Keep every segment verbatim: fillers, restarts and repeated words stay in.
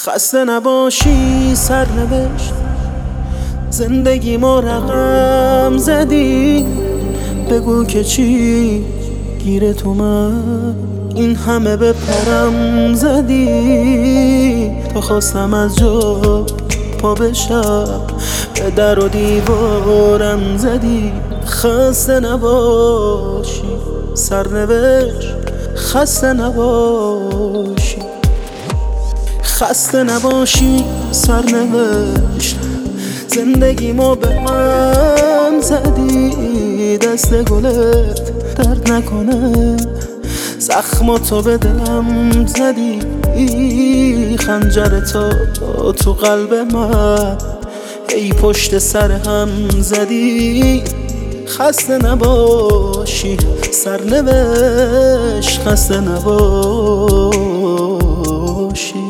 خسته نباشی سرنوشت، زندگی ما رقم زدی. بگو که چی گیرت اومد، این همه به پرم زدی. تا خواستم از جا پا بشم، به در و دیوارم زدی. خسته نباشی سرنوشت، خسته نباشی، خسته نباشی سرنوشت، زندگی ما به هم زدی. دست گلت درد نکنه، زخماتو به دلم زدی. خنجرتو تو قلب من ای پشت سر هم زدی. خسته نباشی سرنوشت، خسته نباشی.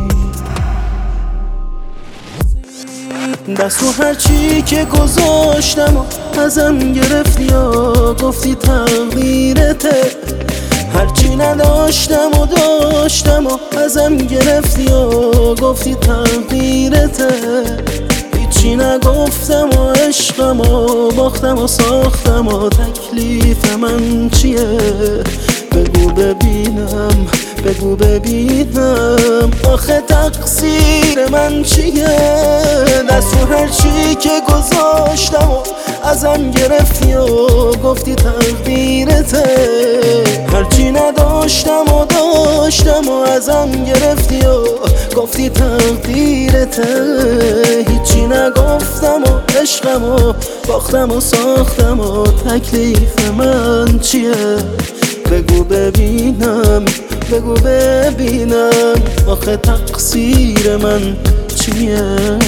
دست و هرچی که گذاشتم و ازم گرفتی و گفتی تقدیرته. هرچی نداشتم و داشتم و ازم گرفتی و گفتی تقدیرته. هیچی نگفتم و عشقم و باختم و ساختم و تکلیف من چیه؟ بگو ببینم، بگو ببینم، آخه تقصیر من چیه؟ دست و هرچی که گذاشتم و ازم گرفتی و گفتی تقدیرته. هرچی نداشتم و داشتم و ازم گرفتی و گفتی تقدیرته. هیچی نگفتم و عشقم و باختم و ساختم و تکلیف من چیه؟ بگو ببینم، بگو ببینم، آخه تقصیر من چیه؟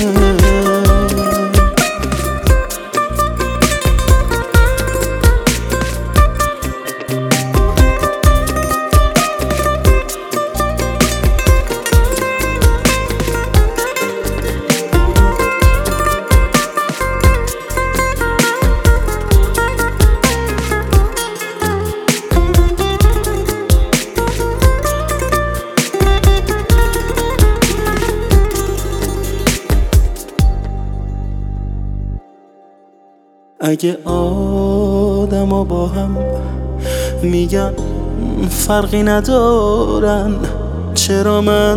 اگه آدم و با هم میگن فرقی ندارن، چرا من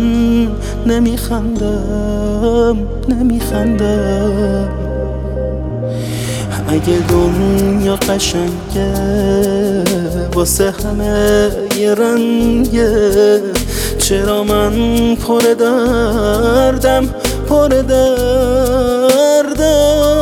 نمیخندم نمیخندم؟ اگه دنیا قشنگه واسه همه یه رنگه، چرا من پر دردم پر دردم؟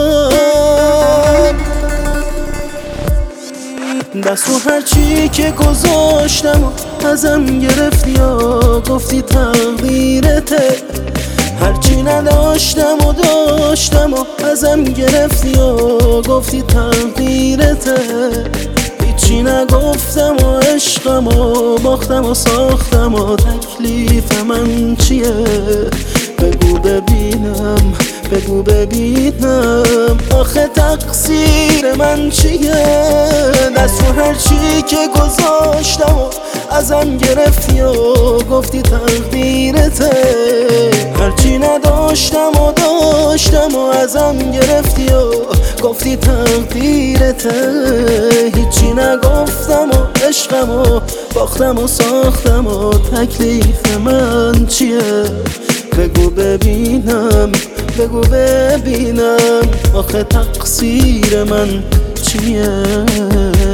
دست و هرچی که گذاشتم و ازم گرفتی و گفتی تقدیرته. هرچی نداشتم و داشتم و ازم گرفتی و گفتی تقدیرته. هیچی نگفتم و عشقم و باختم و ساختم و تکلیف من چیه؟ بگو ببینم، بگو ببینم، آخه تقصیر من چیه؟ دست و هرچی که گذاشتم و ازم گرفتی و گفتی تقدیرته. هرچی نداشتم و داشتم و ازم گرفتی و گفتی تقدیرته. هیچی نگفتم و عشقم و باختم و ساختم و تکلیف من چیه؟ بگو ببینم، بگو ببینم، آخه تقصیر من چیه؟